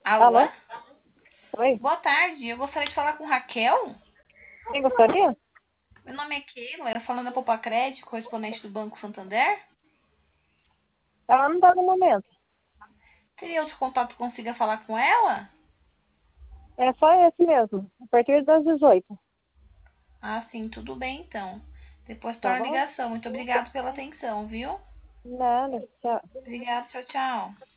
Alô? Alô? Oi? Boa tarde, eu gostaria de falar com Raquel. Quem gostaria? Meu nome é Keila, eu falando da Poupa Crédito, correspondente do Banco Santander. Ela não tá no momento. Teria outro contato que consiga falar com ela? É só esse mesmo. A partir das 18. Ah, sim, tudo bem então. Depois Tá torna a bom? ligação. Muito obrigado pela atenção, viu? Nada. Tchau. Obrigada, tchau, tchau.